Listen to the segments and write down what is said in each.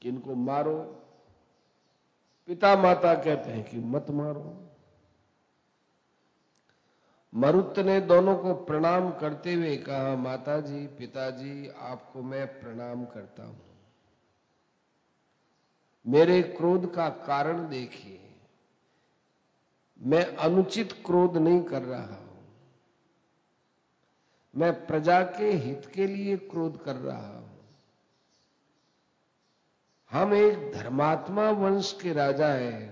कि इनको मारो, पिता माता कहते हैं कि मत मारो। मरुत ने दोनों को प्रणाम करते हुए कहा, माताजी पिताजी आपको मैं प्रणाम करता हूं, मेरे क्रोध का कारण देखिए, मैं अनुचित क्रोध नहीं कर रहा हूं, मैं प्रजा के हित के लिए क्रोध कर रहा हूं। हम एक धर्मात्मा वंश के राजा हैं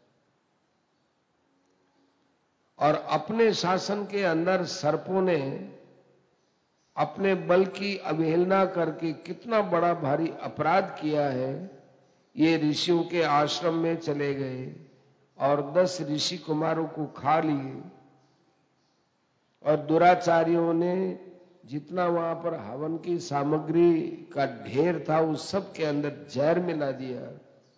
और अपने शासन के अंदर सर्पों ने अपने बल की अवहेलना करके कितना बड़ा भारी अपराध किया है। ये ऋषियों के आश्रम में चले गए और 10 ऋषि कुमारों को खा लिए और दुराचारियों ने जितना वहां पर हवन की सामग्री का ढेर था उस सब के अंदर जहर मिला दिया,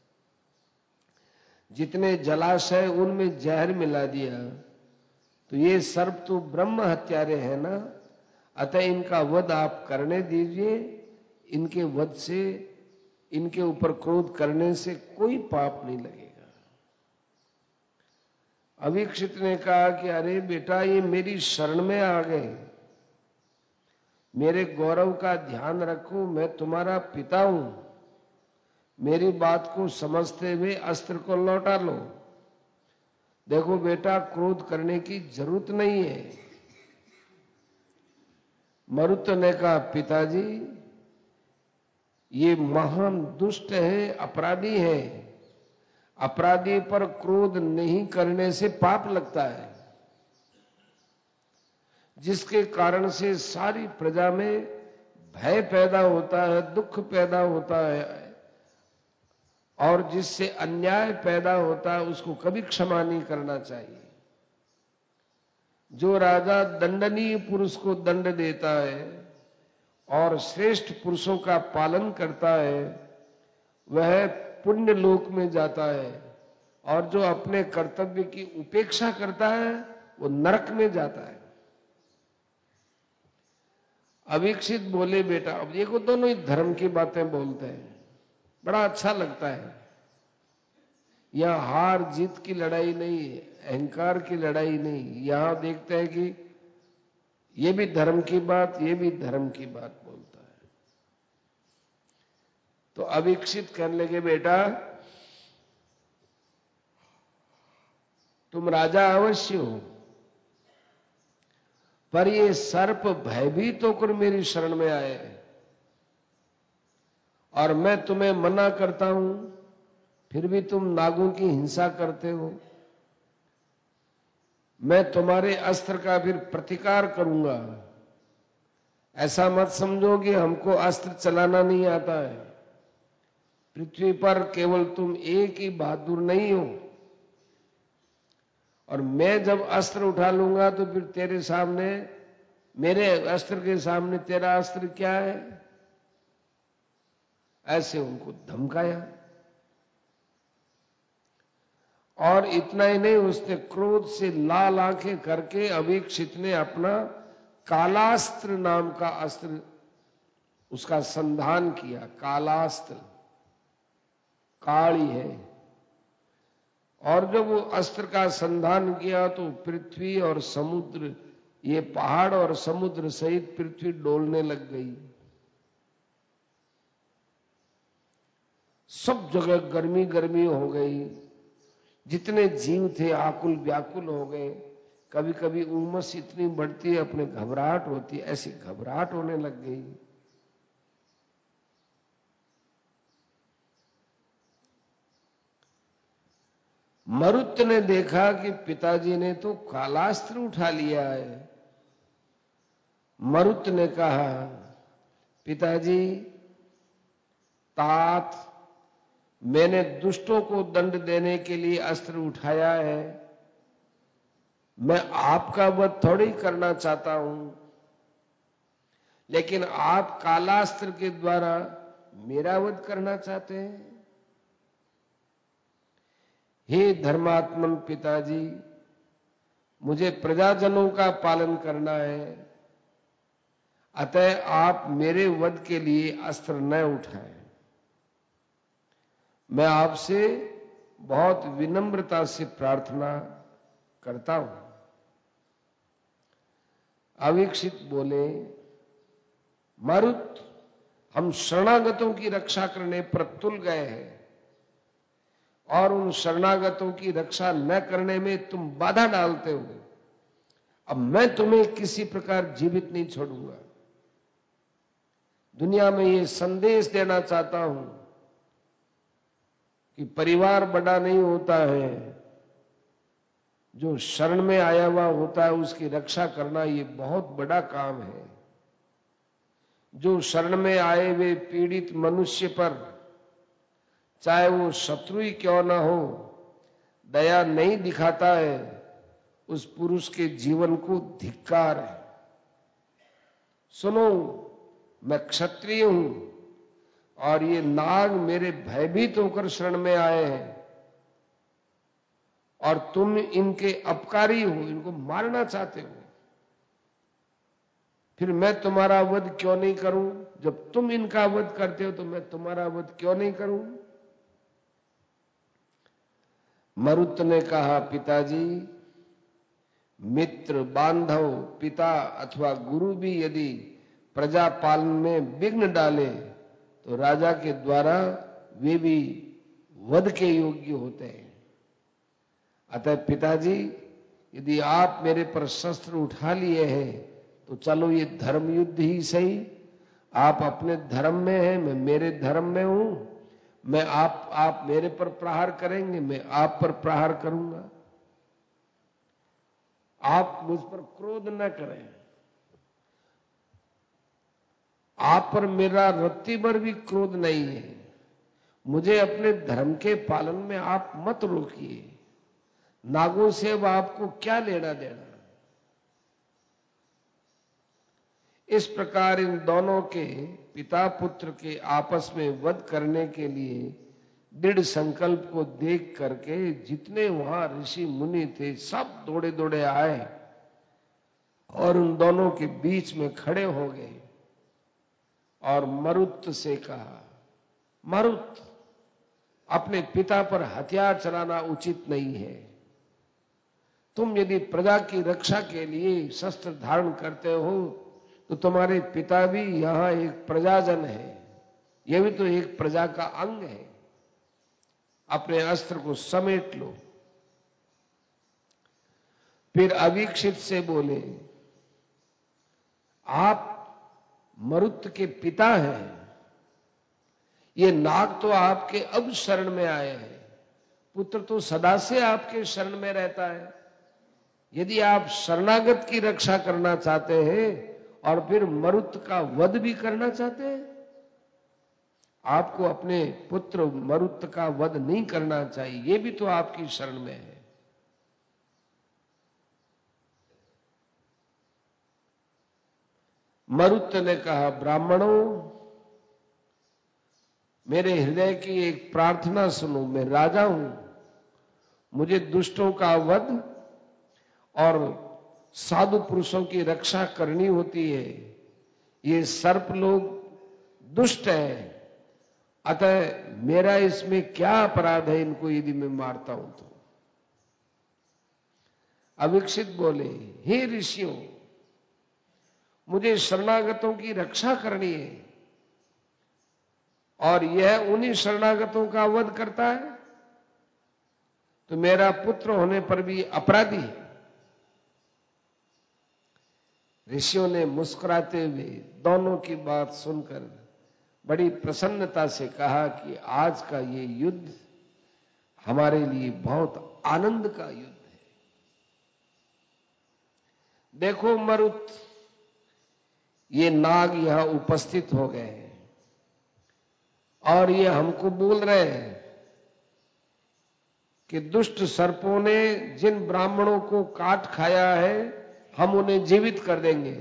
जितने जलाशय उनमें जहर मिला दिया। तो ये सर्प तो ब्रह्म हत्यारे हैं ना, अतः इनका वध आप करने दीजिए। इनके वध से, इनके ऊपर क्रोध करने से कोई पाप नहीं लगेगा। अवीक्षित ने कहा कि अरे बेटा, ये मेरी शरण में आ गए, मेरे गौरव का ध्यान रखो, मैं तुम्हारा पिता हूं, मेरी बात को समझते हुए अस्त्र को लौटा लो। देखो बेटा, क्रोध करने की जरूरत नहीं है। मरुत ने कहा, पिताजी ये महान दुष्ट है, अपराधी है, अपराधी पर क्रोध नहीं करने से पाप लगता है, जिसके कारण से सारी प्रजा में भय पैदा होता है, दुख पैदा होता है और जिससे अन्याय पैदा होता है उसको कभी क्षमा नहीं करना चाहिए। जो राजा दंडनीय पुरुष को दंड देता है और श्रेष्ठ पुरुषों का पालन करता है वह पुण्य लोक में जाता है और जो अपने कर्तव्य की उपेक्षा करता है वो नरक में जाता है। अवीक्षित बोले, बेटा अब देखो दोनों ही धर्म की बातें बोलते हैं, बड़ा अच्छा लगता है। यहां हार जीत की लड़ाई नहीं है, अहंकार की लड़ाई नहीं, यहां देखते हैं कि ये भी धर्म की बात, ये भी धर्म की बात बोलता है। तो अवीक्षित कहने लगे, बेटा तुम राजा अवश्य हो, पर ये सर्प भयभीत होकर मेरी शरण में आए और मैं तुम्हें मना करता हूं, फिर भी तुम नागों की हिंसा करते हो। मैं तुम्हारे अस्त्र का फिर प्रतिकार करूंगा। ऐसा मत समझो कि हमको अस्त्र चलाना नहीं आता है। पृथ्वी पर केवल तुम एक ही बहादुर नहीं हो और मैं जब अस्त्र उठा लूंगा तो फिर तेरे सामने, मेरे अस्त्र के सामने तेरा अस्त्र क्या है? ऐसे उनको धमकाया। और इतना ही नहीं, उसने क्रोध से लाल आंखें करके अवीक्षित ने अपना कालास्त्र नाम का अस्त्र, उसका संधान किया। कालास्त्र काली है। और जब वो अस्त्र का संधान किया तो पृथ्वी और समुद्र, ये पहाड़ और समुद्र सहित पृथ्वी डोलने लग गई। सब जगह गर्मी गर्मी हो गई। जितने जीव थे आकुल व्याकुल हो गए। कभी कभी उमस इतनी बढ़ती है, अपने घबराहट होती है, ऐसी घबराहट होने लग गई। मरुत ने देखा कि पिताजी ने तो कालास्त्र उठा लिया है। मरुत ने कहा, पिताजी तात, मैंने दुष्टों को दंड देने के लिए अस्त्र उठाया है, मैं आपका वध थोड़ी करना चाहता हूं, लेकिन आप कालास्त्र के द्वारा मेरा वध करना चाहते हैं। हे धर्मात्मन पिताजी, मुझे प्रजाजनों का पालन करना है, अतः आप मेरे वध के लिए अस्त्र न उठाएं। मैं आपसे बहुत विनम्रता से प्रार्थना करता हूं। अवीक्षित बोले, मरुत, हम शरणागतों की रक्षा करने पर तुल गए हैं और उन शरणागतों की रक्षा न करने में तुम बाधा डालते हो। अब मैं तुम्हें किसी प्रकार जीवित नहीं छोड़ूंगा। दुनिया में ये संदेश देना चाहता हूं कि परिवार बड़ा नहीं होता है, जो शरण में आया हुआ होता है उसकी रक्षा करना ये बहुत बड़ा काम है। जो शरण में आए हुए पीड़ित मनुष्य पर, चाहे वो शत्रु ही क्यों ना हो, दया नहीं दिखाता है, उस पुरुष के जीवन को धिक्कार है। सुनो, मैं क्षत्रिय हूं और ये नाग मेरे भयभीत होकर शरण में आए हैं और तुम इनके अपकारी हो, इनको मारना चाहते हो। फिर मैं तुम्हारा वध क्यों नहीं करूं? जब तुम इनका वध करते हो तो मैं तुम्हारा वध क्यों नहीं करूं? मरुत ने कहा, पिताजी, मित्र, बांधव, पिता अथवा गुरु भी यदि प्रजा पालन में विघ्न डाले तो राजा के द्वारा वे भी वध के योग्य होते हैं। अतः पिताजी, यदि आप मेरे पर शस्त्र उठा लिए हैं तो चलो ये धर्म युद्ध ही सही। आप अपने धर्म में हैं, मैं मेरे धर्म में हूं। मैं आप मेरे पर प्रहार करेंगे, मैं आप पर प्रहार करूंगा। आप मुझ पर क्रोध न करें। आप पर मेरा रत्ती भर भी क्रोध नहीं है। मुझे अपने धर्म के पालन में आप मत रोकिए। नागों से अब आपको क्या लेना देना। इस प्रकार इन दोनों के पिता पुत्र के आपस में वध करने के लिए दृढ़ संकल्प को देख करके जितने वहां ऋषि मुनि थे सब दौड़े दौड़े आए और उन दोनों के बीच में खड़े हो गए और मरुत से कहा, मरुत, अपने पिता पर हथियार चलाना उचित नहीं है। तुम यदि प्रजा की रक्षा के लिए शस्त्र धारण करते हो तो तुम्हारे पिता भी यहां एक प्रजाजन है, यह भी तो एक प्रजा का अंग है। अपने अस्त्र को समेट लो। फिर अवीक्षित से बोले, आप मरुत के पिता हैं, ये नाग तो आपके अब शरण में आए हैं, पुत्र तो सदा से आपके शरण में रहता है। यदि आप शरणागत की रक्षा करना चाहते हैं और फिर मरुत का वध भी करना चाहते हैं, आपको अपने पुत्र मरुत का वध नहीं करना चाहिए, ये भी तो आपकी शरण में है। मरुत ने कहा, ब्राह्मणों, मेरे हृदय की एक प्रार्थना सुनो। मैं राजा हूं, मुझे दुष्टों का वध और साधु पुरुषों की रक्षा करनी होती है। ये सर्प लोग दुष्ट हैं, अतः मेरा इसमें क्या अपराध है इनको यदि मैं मारता हूं तो। अवीक्षित बोले, हे ऋषियों, मुझे शरणागतों की रक्षा करनी है और यह उन्हीं शरणागतों का वध करता है तो मेरा पुत्र होने पर भी अपराधी है। ऋषियों ने मुस्कुराते हुए दोनों की बात सुनकर बड़ी प्रसन्नता से कहा कि आज का ये युद्ध हमारे लिए बहुत आनंद का युद्ध है। देखो मरुत, ये नाग यहां उपस्थित हो गए हैं और ये हमको बोल रहे हैं कि दुष्ट सर्पों ने जिन ब्राह्मणों को काट खाया है हम उन्हें जीवित कर देंगे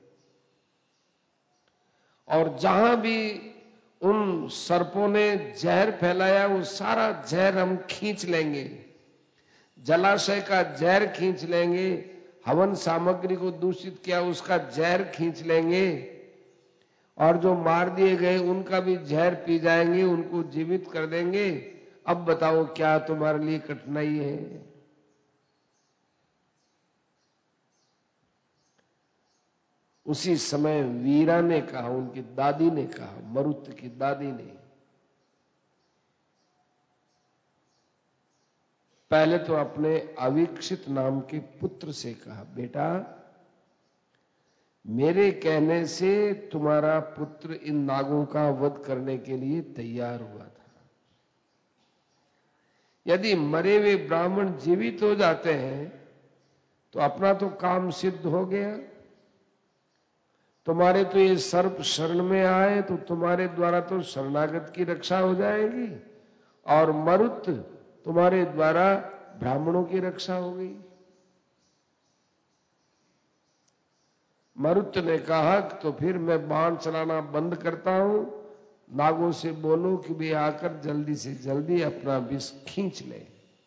और जहां भी उन सर्पों ने जहर फैलाया वो सारा जहर हम खींच लेंगे। जलाशय का जहर खींच लेंगे, हवन सामग्री को दूषित किया उसका जहर खींच लेंगे और जो मार दिए गए उनका भी जहर पी जाएंगे, उनको जीवित कर देंगे अब बताओ क्या तुम्हारे लिए कठिनाई है? उसी समय वीरा ने कहा, उनकी दादी ने कहा, मरुत की दादी ने, पहले तो अपने अवीक्षित नाम के पुत्र से कहा, बेटा मेरे कहने से तुम्हारा पुत्र इन नागों का वध करने के लिए तैयार हुआ था। यदि मरे हुए ब्राह्मण जीवित हो जाते हैं तो अपना तो काम सिद्ध हो गया। तुम्हारे तो ये सर्प शरण में आए तो तुम्हारे द्वारा तो शरणागत की रक्षा हो जाएगी, और मरुत तुम्हारे द्वारा ब्राह्मणों की रक्षा हो गई। मरुत ने कहा कि तो फिर मैं बाण चलाना बंद करता हूं, नागों से बोलो कि वे आकर जल्दी से जल्दी अपना विष खींच ले।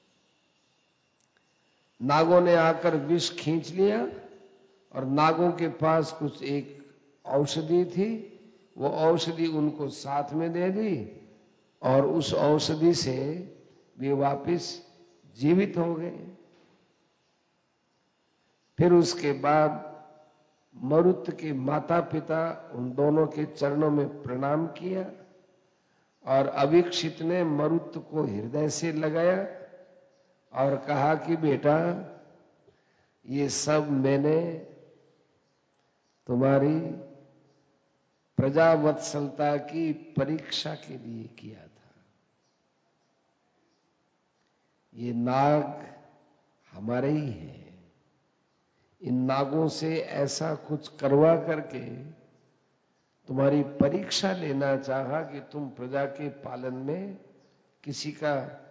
नागों ने आकर विष खींच लिया, और नागों के पास कुछ एक औषधि थी, वो औषधि उनको साथ में दे दी, और उस औषधि से वे वापस जीवित हो गए। फिर उसके बाद मरुत के माता पिता उन दोनों के चरणों में प्रणाम किया, और अवीक्षित ने मरुत को हृदय से लगाया और कहा कि बेटा ये सब मैंने तुम्हारी प्रजावत्सलता की परीक्षा के लिए किया था। ये नाग हमारे ही हैं। इन नागों से ऐसा कुछ करवा करके तुम्हारी परीक्षा लेना चाहा कि तुम प्रजा के पालन में किसी का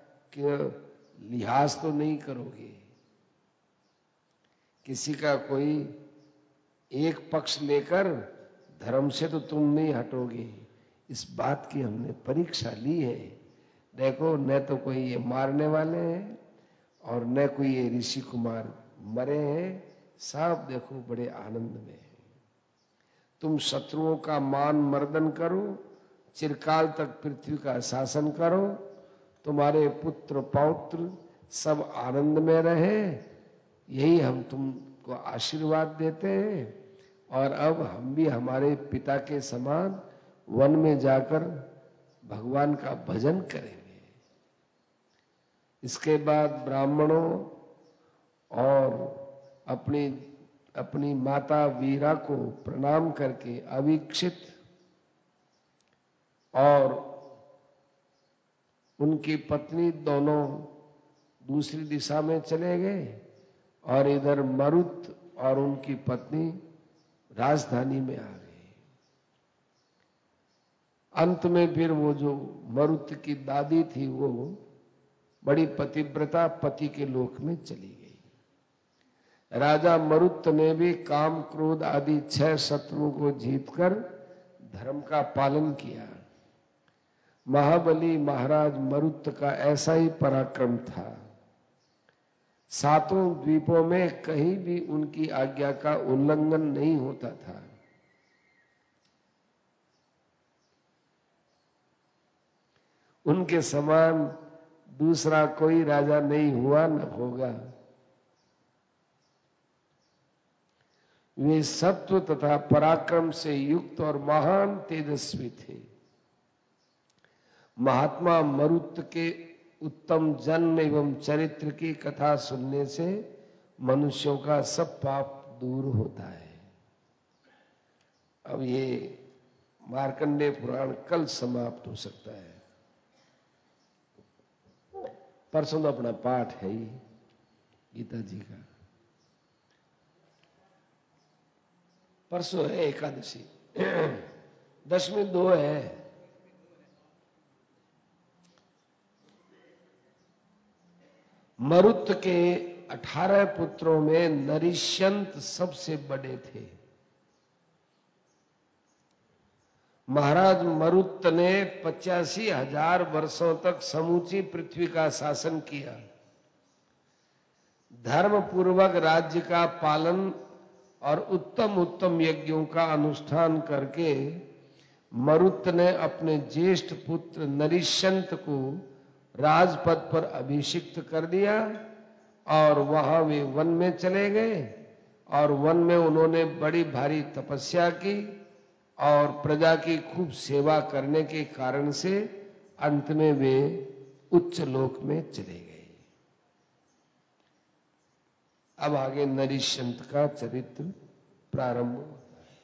लिहाज तो नहीं करोगे, किसी का कोई एक पक्ष लेकर धर्म से तो तुम नहीं हटोगे। इस बात की हमने परीक्षा ली है। देखो, न तो कोई ये मारने वाले हैं और न कोई ये ऋषि कुमार मरे हैं, सब देखो बड़े आनंद में है। तुम शत्रुओं का मान मर्दन करो, चिरकाल तक पृथ्वी का शासन करो, तुम्हारे पुत्र पौत्र सब आनंद में रहे, यही हम तुमको आशीर्वाद देते हैं। और अब हम भी हमारे पिता के समान वन में जाकर भगवान का भजन करेंगे। इसके बाद ब्राह्मणों और अपनी माता वीरा को प्रणाम करके अवीक्षित और उनकी पत्नी दोनों दूसरी दिशा में चले गए, और इधर मरुत और उनकी पत्नी राजधानी में आ गए। अंत में फिर वो जो मरुत की दादी थी वो बड़ी पतिव्रता पति के लोक में चली गई। राजा मरुत ने भी काम क्रोध आदि 6 शत्रुओं को जीतकर धर्म का पालन किया। महाबली महाराज मरुत का ऐसा ही पराक्रम था। 7 द्वीपों में कहीं भी उनकी आज्ञा का उल्लंघन नहीं होता था। उनके समान दूसरा कोई राजा नहीं हुआ न होगा। वे सत्व तथा पराक्रम से युक्त और महान तेजस्वी थे। महात्मा मरुत के उत्तम जन्म एवं चरित्र की कथा सुनने से मनुष्यों का सब पाप दूर होता है। अब ये मार्कंडेय पुराण कल समाप्त हो सकता है। परसों तो अपना पाठ है ही गीता जी का। परसों है एकादशी, 10वीं 2 है। मरुत के 18 पुत्रों में नरिष्यंत सबसे बड़े थे। महाराज मरुत ने 85,000 वर्षों तक समूची पृथ्वी का शासन किया। धर्म पूर्वक राज्य का पालन और उत्तम उत्तम यज्ञों का अनुष्ठान करके मरुत ने अपने ज्येष्ठ पुत्र नरिष्यंत को राजपद पर अभिषिक्त कर दिया और वहां वे वन में चले गए और वन में उन्होंने बड़ी भारी तपस्या की और प्रजा की खूब सेवा करने के कारण से अंत में वे उच्च लोक में चले गए। अब आगे नरिश्चंत का चरित्र प्रारंभ होता है।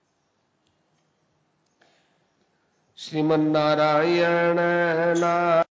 श्रीमन्नारायण